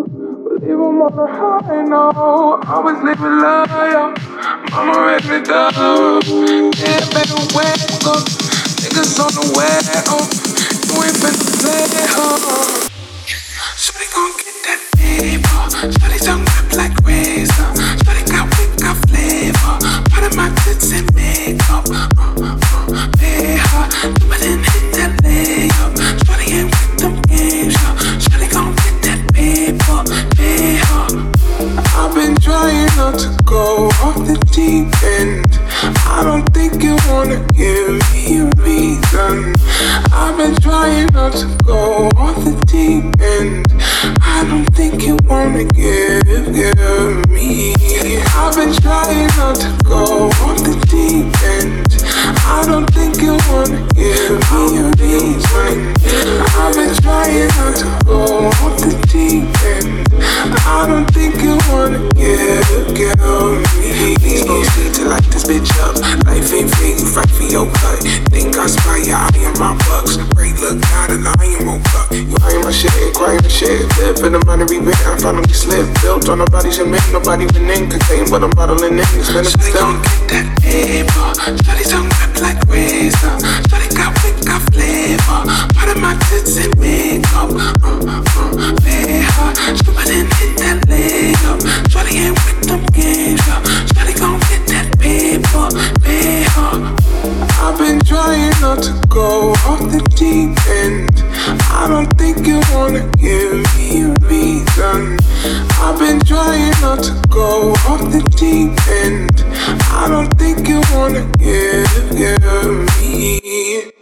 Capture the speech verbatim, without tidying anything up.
Believe I'm on a high, no. Always living loyal. Mama raised me down. Yeah, better wake up. Niggas on the way up. You ain't finna play, huh? Shorty gon' get that paper. Shorty tongue rap like razor. Shorty got wick, got flavor. Part of my tits and makeup. Uh, uh, pay her, but then hit that layup. Shorty ain't with them games, yo. Shorty gon' get that paper, pay her. I've been trying not to go off the deep end. I don't think you wanna give me a reason. I've been trying not to go off the deep end. I don't think you wanna give, give me. I've been trying not to go off the deep end. I don't think you wanna give me a reason. I've been trying not to go off the deep end. I don't think you wanna give, give me. These folks need to light this bitch up. Life ain't fair, you fight for your cut. Think I spy ya, I am my bucks. Great look, not a lion woke up. You eyeing my shit, ain't crying the shit. Live in the money we went, I finally slipped. Built on nobody's cement, nobody been in. Contain what I'm bottling in, it's been a Shawty gon' get that paper. Shawty tongue rap like razor. Shawty got wick, got flavor. Part of my tits and makeup. Uh, uh, pay her. Stupid and hit that layup. Shawty ain't with them games, yo. Shawty gon' get that paper, pay her. I've been trying not to go off the deep end. I don't think you wanna give me a reason. I've been trying not to go off the deep end. I don't think you wanna give, give me